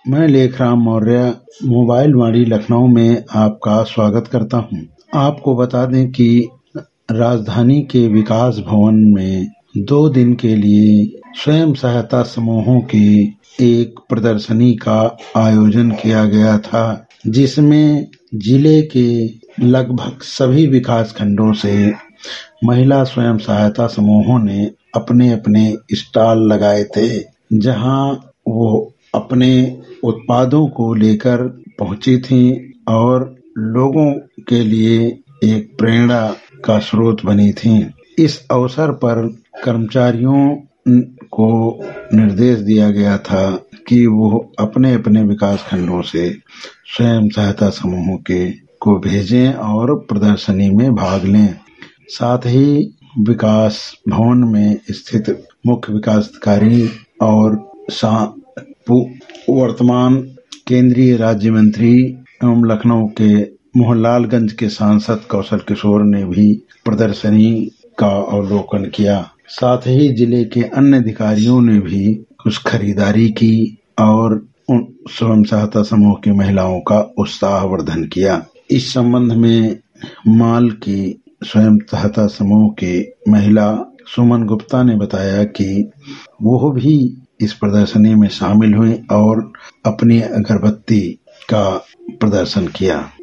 मैं लेखराम मौर्य मोबाइल वाणी लखनऊ में आपका स्वागत करता हूं। आपको बता दें कि राजधानी के विकास भवन में 2 दिन के लिए स्वयं सहायता समूहों की एक प्रदर्शनी का आयोजन किया गया था, जिसमें जिले के लगभग सभी विकास खंडों से महिला स्वयं सहायता समूहों ने अपने अपने स्टॉल लगाए थे, जहां वो अपने उत्पादों को लेकर पहुंची थीं और लोगों के लिए एक प्रेरणा का स्रोत बनी थीं। इस अवसर पर कर्मचारियों को निर्देश दिया गया था कि वो अपने अपने विकास खंडों से स्वयं सहायता समूहों को भेजें और प्रदर्शनी में भाग लें। साथ ही विकास भवन में स्थित मुख्य विकास अधिकारी और वर्तमान केंद्रीय राज्य मंत्री एवं लखनऊ के मोहनलालगंज के सांसद कौशल किशोर ने भी प्रदर्शनी का अवलोकन किया। साथ ही जिले के अन्य अधिकारियों ने भी कुछ खरीदारी की और उन स्वयं सहायता समूह की महिलाओं का उत्साहवर्धन किया। इस संबंध में माल की स्वयं सहायता समूह की महिला सुमन गुप्ता ने बताया कि वो भी इस प्रदर्शनी में शामिल हुई और अपनी अगरबत्ती का प्रदर्शन किया।